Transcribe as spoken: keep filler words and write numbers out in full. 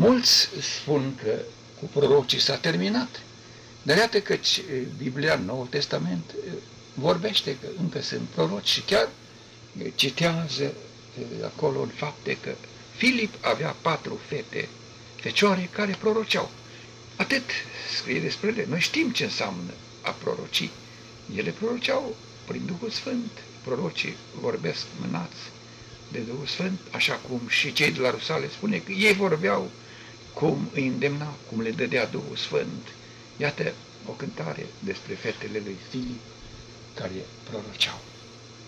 Mulți spun că cu prorocii s-a terminat, dar iată că Biblia, Noul Testament, vorbește că încă sunt proroci și chiar citează acolo în Fapte că Filip avea patru fete, fecioare care proroceau. Atât scrie despre ele. Noi știm ce înseamnă a proroci. Ele proroceau prin Duhul Sfânt. Prorocii vorbesc mânați de Duhul Sfânt, așa cum și cei de la Rusale spune că ei vorbeau cum îi îndemna, cum le dădea Duhul Sfânt. Iată o cântare despre fetele lui Filip care proroceau.